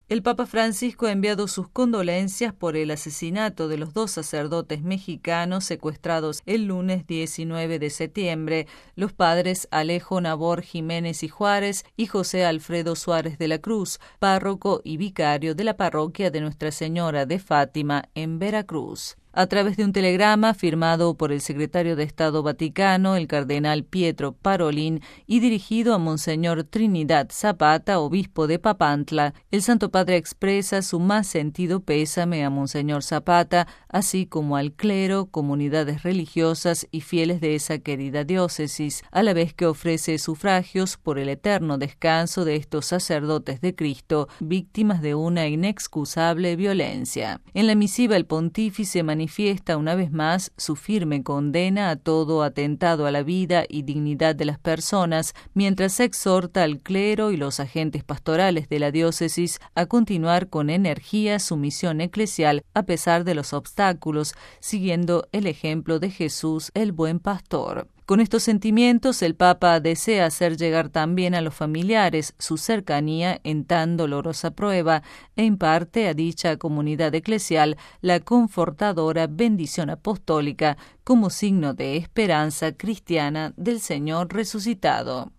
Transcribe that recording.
El Papa Francisco ha enviado sus condolencias por el asesinato de los 2 sacerdotes mexicanos secuestrados el lunes 19 de septiembre, los padres Alejo Nabor Jiménez y Juárez y José Alfredo Suárez de la Cruz, párroco y vicario de la parroquia de Nuestra Señora de Fátima en Veracruz. A través de un telegrama firmado por el secretario de Estado Vaticano, el cardenal Pietro Parolin, y dirigido a Monseñor Trinidad Zapata, obispo de Papantla, el Santo Padre expresa su más sentido pésame a Monseñor Zapata, así como al clero, comunidades religiosas y fieles de esa querida diócesis, a la vez que ofrece sufragios por el eterno descanso de estos sacerdotes de Cristo, víctimas de una inexcusable violencia. En la misiva, el pontífice manifiesta una vez más su firme condena a todo atentado a la vida y dignidad de las personas, mientras exhorta al clero y los agentes pastorales de la diócesis a continuar con energía su misión eclesial a pesar de los obstáculos, siguiendo el ejemplo de Jesús, el buen pastor. Con estos sentimientos, el Papa desea hacer llegar también a los familiares su cercanía en tan dolorosa prueba e imparte a dicha comunidad eclesial la confortadora bendición apostólica como signo de esperanza cristiana del Señor resucitado.